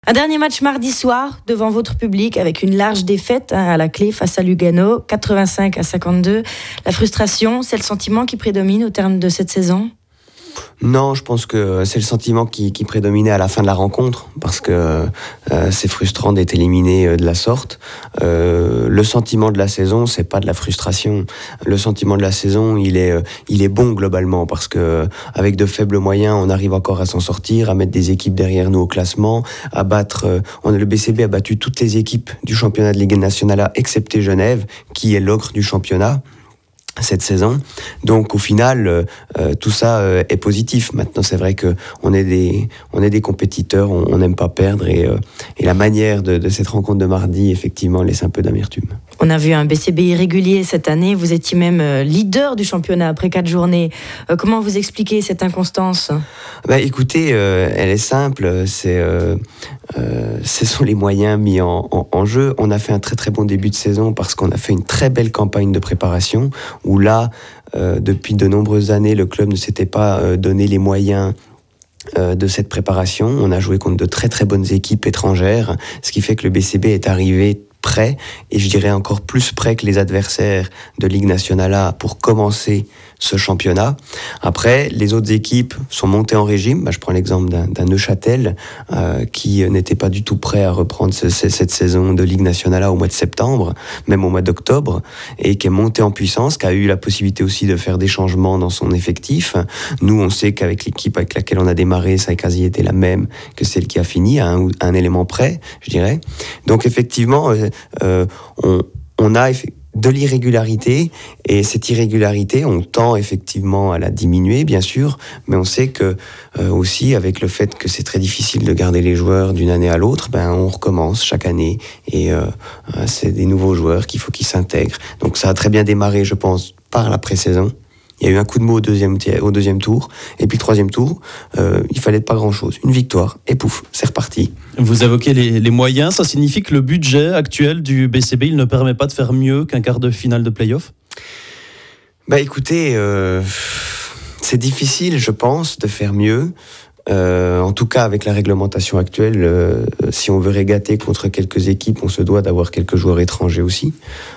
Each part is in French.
Un dernier match mardi soir devant votre public avec une large défaite à la clé face à Lugano, 85-52. La frustration, c'est le sentiment qui prédomine au terme de cette saison ? Non, je pense que c'est le sentiment qui prédominait à la fin de la rencontre, parce que c'est frustrant d'être éliminé de la sorte. Le sentiment de la saison, c'est pas de la frustration. Le sentiment de la saison, il est bon globalement, parce que avec de faibles moyens, on arrive encore à s'en sortir, à mettre des équipes derrière nous au classement, à battre. Le BCB a battu toutes les équipes du championnat de Ligue nationale A, excepté Genève, qui est l'ogre du championnat cette saison. Donc au final, tout ça est positif. Maintenant, c'est vrai que on est des compétiteurs, on n'aime pas perdre, et la manière de cette rencontre de mardi, effectivement, laisse un peu d'amertume. On a vu un BCB irrégulier cette année. Vous étiez même leader du championnat après 4 journées. Comment vous expliquez cette inconstance ? Écoutez, elle est simple. Ce sont les moyens mis en jeu. On a fait un très très bon début de saison parce qu'on a fait une très belle campagne de préparation où là, depuis de nombreuses années, le club ne s'était pas donné les moyens de cette préparation. On a joué contre de très très bonnes équipes étrangères, ce qui fait que le BCB est arrivé prêt, et je dirais encore plus prêt que les adversaires de Ligue nationale A pour commencer ce championnat. Après, les autres équipes sont montées en régime. Je prends l'exemple d'un Neuchâtel qui n'était pas du tout prêt à reprendre cette saison de Ligue nationale A au mois de septembre, même au mois d'octobre, et qui est monté en puissance, qui a eu la possibilité aussi de faire des changements dans son effectif. Nous, on sait qu'avec l'équipe avec laquelle on a démarré, ça a quasi été la même que celle qui a fini, à un élément près, je dirais. Donc effectivement, on a de l'irrégularité, et cette irrégularité, on tend effectivement à la diminuer, bien sûr, mais on sait que aussi, avec le fait que c'est très difficile de garder les joueurs d'une année à l'autre, on recommence chaque année, et c'est des nouveaux joueurs qu'il faut qu'ils s'intègrent. Donc ça a très bien démarré, je pense, par la pré-saison. Il y a eu un coup de mot au deuxième tour, et puis le troisième tour, il fallait pas grand-chose. Une victoire, et pouf, c'est reparti. Vous évoquez les moyens, ça signifie que le budget actuel du BCB, il ne permet pas de faire mieux qu'un quart de finale de play-off ? Écoutez, c'est difficile, je pense, de faire mieux. En tout cas, avec la réglementation actuelle, si on veut régater contre quelques équipes, on se doit d'avoir quelques joueurs étrangers aussi.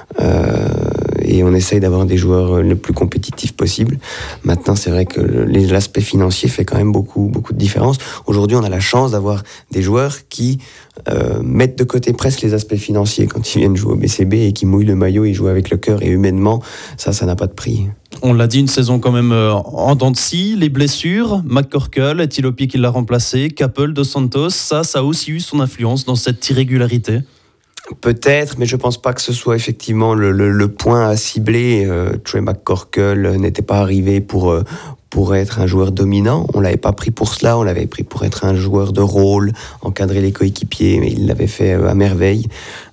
Et on essaye d'avoir des joueurs le plus compétitifs possible. Maintenant, c'est vrai que l'aspect financier fait quand même beaucoup de différence. Aujourd'hui, on a la chance d'avoir des joueurs qui mettent de côté presque les aspects financiers quand ils viennent jouer au BCB, et qui mouillent le maillot, ils jouent avec le cœur, et humainement, ça n'a pas de prix. On l'a dit, une saison quand même en dents de scie, les blessures, McCorkle, Etilopi qui l'a remplacé, Kappel, Dos Santos, ça a aussi eu son influence dans cette irrégularité ? Peut-être, mais je pense pas que ce soit effectivement le point à cibler. Trey McCorkle n'était pas arrivé pour être un joueur dominant. On l'avait pas pris pour cela, on l'avait pris pour être un joueur de rôle, encadrer les coéquipiers, mais il l'avait fait à merveille.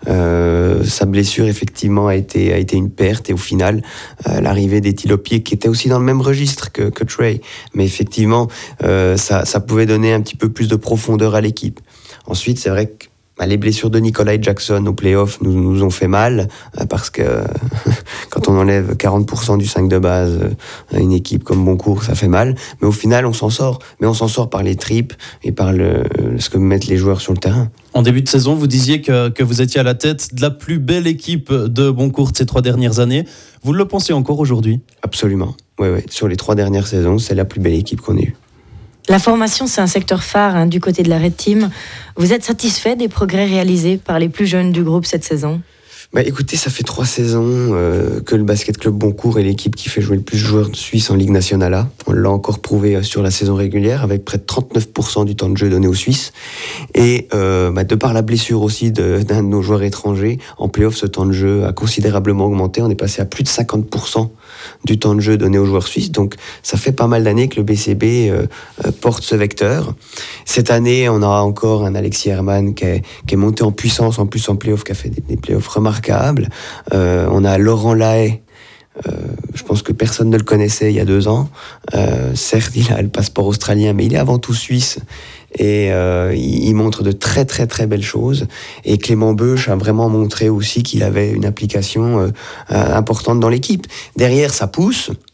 Sa blessure, effectivement, a été une perte, et au final, l'arrivée d'Etilopi, qui était aussi dans le même registre que Trey, mais effectivement, ça pouvait donner un petit peu plus de profondeur à l'équipe. Ensuite, c'est vrai que les blessures de Nikolai Jackson au play-off nous ont fait mal, parce que quand on enlève 40% du 5 de base à une équipe comme Boncourt, ça fait mal. Mais au final, on s'en sort. Mais on s'en sort par les tripes et par ce que mettent les joueurs sur le terrain. En début de saison, vous disiez que vous étiez à la tête de la plus belle équipe de Boncourt ces 3 dernières années. Vous le pensez encore aujourd'hui ? Absolument. Oui. Sur les 3 dernières saisons, c'est la plus belle équipe qu'on ait eue. La formation, c'est un secteur phare du côté de la Red Team. Vous êtes satisfait des progrès réalisés par les plus jeunes du groupe cette saison ? Écoutez, ça fait 3 saisons que le Basket Club Boncourt est l'équipe qui fait jouer le plus de joueurs suisses en Ligue nationale A. On l'a encore prouvé sur la saison régulière, avec près de 39% du temps de jeu donné aux Suisses. Et de par la blessure aussi d'un de nos joueurs étrangers, en play-off, ce temps de jeu a considérablement augmenté. On est passé à plus de 50% du temps de jeu donné aux joueurs suisses. Donc ça fait pas mal d'années que le BCB porte ce vecteur. Cette année, on aura encore un Alexis Herman qui est monté en puissance, en plus en play-off, qui a fait des play-offs remarquables. On a Laurent Lahaye, je pense que personne ne le connaissait il y a 2 ans. Certes, il a le passeport australien, mais il est avant tout suisse. Et il montre de très très très belles choses. Et Clément Beuch a vraiment montré aussi qu'il avait une application importante dans l'équipe. Derrière, ça pousse.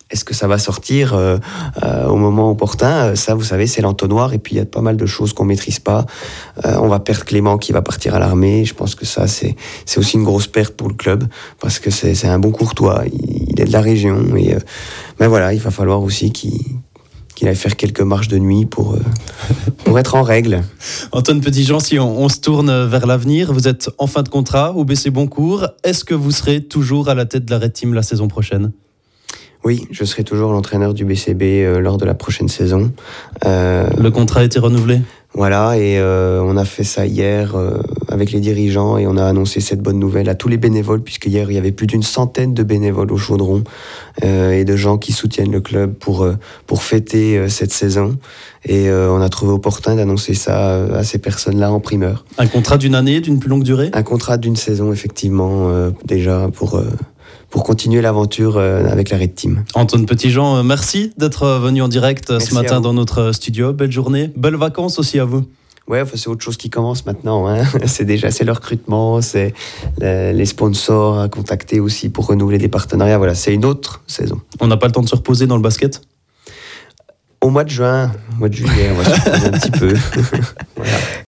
Est-ce que ça va sortir au moment opportun? Ça, vous savez, c'est l'entonnoir. Et puis, il y a pas mal de choses qu'on maîtrise pas. On va perdre Clément qui va partir à l'armée. Je pense que ça, c'est aussi une grosse perte pour le club parce que c'est un bon courtois. Il est de la région. Mais voilà, il va falloir aussi qu'il aille faire quelques marches de nuit pour être en règle. Antoine Petitjean, si on se tourne vers l'avenir, vous êtes en fin de contrat au BC Boncourt. Est-ce que vous serez toujours à la tête de la Red Team la saison prochaine? Oui, je serai toujours l'entraîneur du BCB lors de la prochaine saison. Le contrat a été renouvelé? Voilà, et on a fait ça hier avec les dirigeants et on a annoncé cette bonne nouvelle à tous les bénévoles, puisqu'hier il y avait plus d'une centaine de bénévoles au Chaudron et de gens qui soutiennent le club pour fêter cette saison. Et on a trouvé opportun d'annoncer ça à ces personnes-là en primeur. Un contrat d'une année, d'une plus longue durée? Un contrat d'une saison, effectivement, déjà pour continuer l'aventure avec la Red Team. Antoine Petitjean, merci d'être venu en direct ce matin dans notre studio. Belle journée, belles vacances aussi à vous. Ouais, enfin, c'est autre chose qui commence maintenant. Hein. C'est le recrutement, c'est les sponsors à contacter aussi pour renouveler des partenariats. Voilà, c'est une autre saison. On n'a pas le temps de se reposer dans le basket? Au mois de juin, au mois de juillet, on va se reposer un petit peu. Voilà.